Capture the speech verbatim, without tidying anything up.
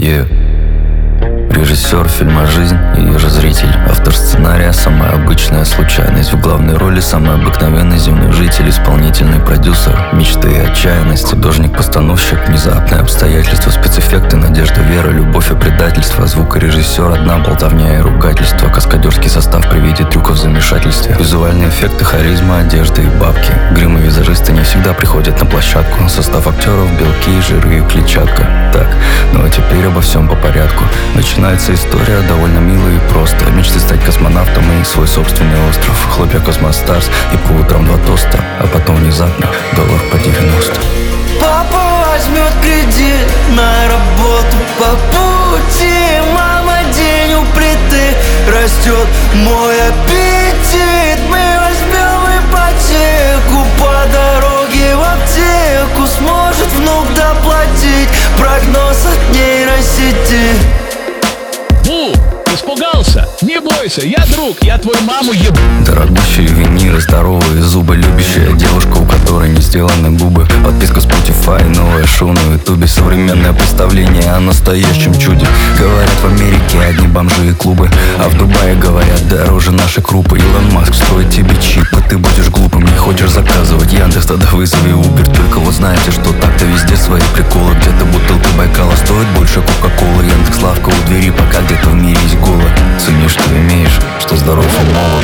идею. Режиссер фильма «Жизнь» и ее же зритель. Автор сценария – самая обычная случайность. В главной роли самый обыкновенный земной житель. Исполнительный продюсер, мечты и отчаянность. Художник-постановщик, внезапные обстоятельства. Спецэффекты, надежда, вера, любовь и предательство. Звукорежиссер, одна болтовня и ругательство. Каскадерский состав при виде трюков в замешательстве. Визуальные эффекты, харизма, одежда и бабки. Грим и визажисты не всегда приходят на площадку. Состав актеров, белки, жиры и клетчатка. Так, ну а теперь обо всем по порядку. Начинается история довольно милая и просто. Мечты стать космонавтом и свой собственный остров. Хлопья Космостарс и по утрам два тоста. А потом внезапно доллар по девяносто. Папа возьмет кредит на работу по пути. Мама день у плиты. Растет мой аппетит. Мы возьмем ипотеку по дороге в аптеку. Сможет внук доплатить. Прогноз от нейросети. Бу, испугался? Не бойся, я друг, я твою маму ебу. Дорогущие виниры, здоровые зубы. Любящая девушка, у которой не сделаны губы. Подписка Spotify, новое шоу на ютубе. Современное представление о настоящем чуде. Говорят, в Америке одни бомжи и клубы, а в Дубае, говорят, дороже наши крупы. Илон Маск строит тебе чип, а ты будешь глупым. Не хочешь заказывать Яндекс, тогда вызови Убер. Только вот знаете, что так-то везде свои приколы. Где-то бутылка Байкала стоит больше Кока-Колы. Яндекс лавка у двери, пока где-то в мире есть голод. Цени, что имеешь, что здоров и молод.